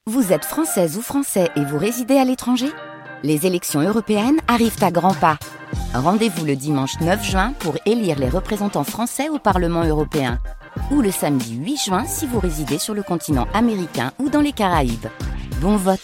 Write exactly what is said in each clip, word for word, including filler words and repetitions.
Vous êtes française ou français et vous résidez à l'étranger ? Les élections européennes arrivent à grands pas. Rendez-vous le dimanche neuf juin pour élire les représentants français au Parlement européen. Ou le samedi huit juin si vous résidez sur le continent américain ou dans les Caraïbes. Bon vote!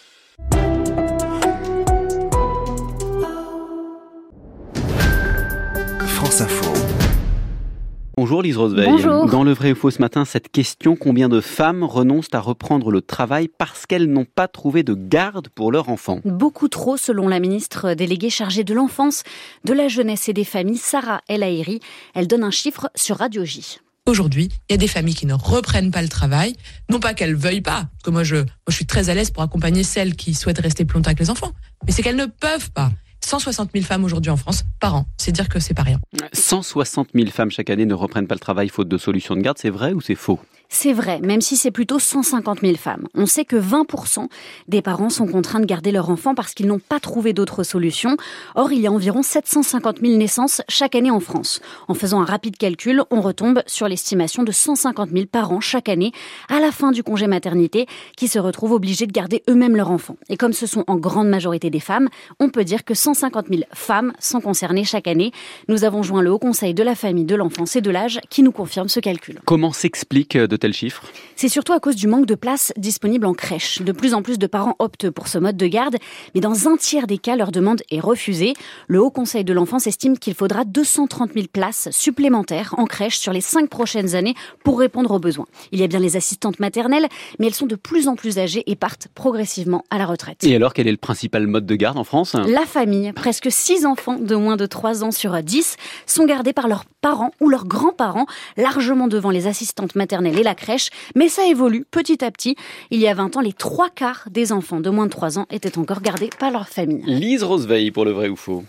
France Info. Bonjour Lise Roseveil. Bonjour. Dans le vrai ou faux ce matin, cette question: combien de femmes renoncent à reprendre le travail parce qu'elles n'ont pas trouvé de garde pour leur enfant? Beaucoup trop, selon la ministre déléguée chargée de l'enfance, de la jeunesse et des familles, Sarah El Haïry. Elle donne un chiffre sur Radio J. Aujourd'hui, il y a des familles qui ne reprennent pas le travail, non pas qu'elles veuillent pas, parce que moi je, moi je suis très à l'aise pour accompagner celles qui souhaitent rester plus longtemps avec les enfants, mais c'est qu'elles ne peuvent pas. cent soixante mille femmes aujourd'hui en France par an, c'est dire que c'est pas rien. cent soixante mille femmes chaque année ne reprennent pas le travail faute de solution de garde, c'est vrai ou c'est faux? C'est vrai, même si c'est plutôt cent cinquante mille femmes. On sait que vingt pour cent des parents sont contraints de garder leur enfant parce qu'ils n'ont pas trouvé d'autres solutions. Or, il y a environ sept cent cinquante mille naissances chaque année en France. En faisant un rapide calcul, on retombe sur l'estimation de cent cinquante mille parents chaque année à la fin du congé maternité qui se retrouvent obligés de garder eux-mêmes leur enfant. Et comme ce sont en grande majorité des femmes, on peut dire que cent cinquante mille femmes sont concernées chaque année. Nous avons joint le Haut Conseil de la famille, de l'enfance et de l'âge qui nous confirme ce calcul. Comment s'explique de tels chiffres? C'est surtout à cause du manque de places disponibles en crèche. De plus en plus de parents optent pour ce mode de garde, mais dans un tiers des cas, leur demande est refusée. Le Haut Conseil de l'enfance estime qu'il faudra deux cent trente mille places supplémentaires en crèche sur les cinq prochaines années pour répondre aux besoins. Il y a bien les assistantes maternelles, mais elles sont de plus en plus âgées et partent progressivement à la retraite. Et alors, quel est le principal mode de garde en France? La famille. Presque six enfants de moins de trois ans sur dix sont gardés par leurs parents ou leurs grands-parents, largement devant les assistantes maternelles et la crèche. Mais ça évolue petit à petit. Il y a vingt ans, les trois quarts des enfants de moins de trois ans étaient encore gardés par leur famille. Lise Roseveil pour le vrai ou faux.